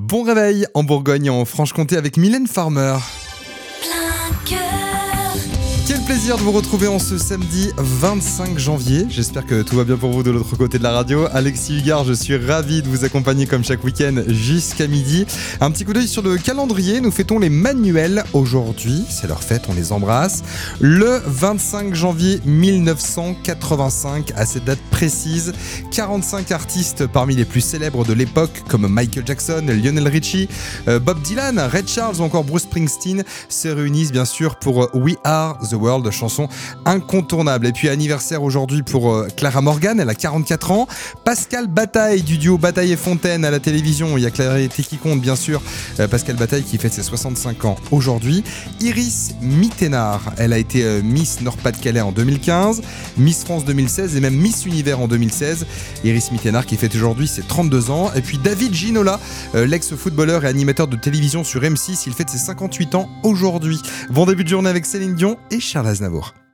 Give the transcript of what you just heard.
Bon réveil en Bourgogne et en Franche-Comté avec Mylène Farmer. Quel plaisir de vous retrouver en ce samedi 25 janvier. J'espère que tout va bien pour vous de l'autre côté de la radio. Alexis Hugard, je suis ravi de vous accompagner comme chaque week-end jusqu'à midi. Un petit coup d'œil sur le calendrier. Nous fêtons les Manuels aujourd'hui. C'est leur fête, on les embrasse. Le 25 janvier 1985, à cette date précise, 45 artistes parmi les plus célèbres de l'époque comme Michael Jackson, Lionel Richie, Bob Dylan, Ray Charles ou encore Bruce Springsteen se réunissent bien sûr pour We Are the World, chanson incontournable. Et puis anniversaire aujourd'hui pour Clara Morgan, elle a 44 ans. Pascal Bataille du duo Bataille et Fontaine à la télévision, il y a Clarité qui compte bien sûr. Pascal Bataille qui fête ses 65 ans aujourd'hui. Iris Mittenard, elle a été Miss Nord-Pas-de-Calais en 2015, Miss France 2016 et même Miss Univers en 2016. Iris Mittenard qui fête aujourd'hui ses 32 ans. Et puis David Ginola, l'ex-footballeur et animateur de télévision sur M6, il fête ses 58 ans aujourd'hui. Bon début de journée avec Céline Dion et Charles Aznavour.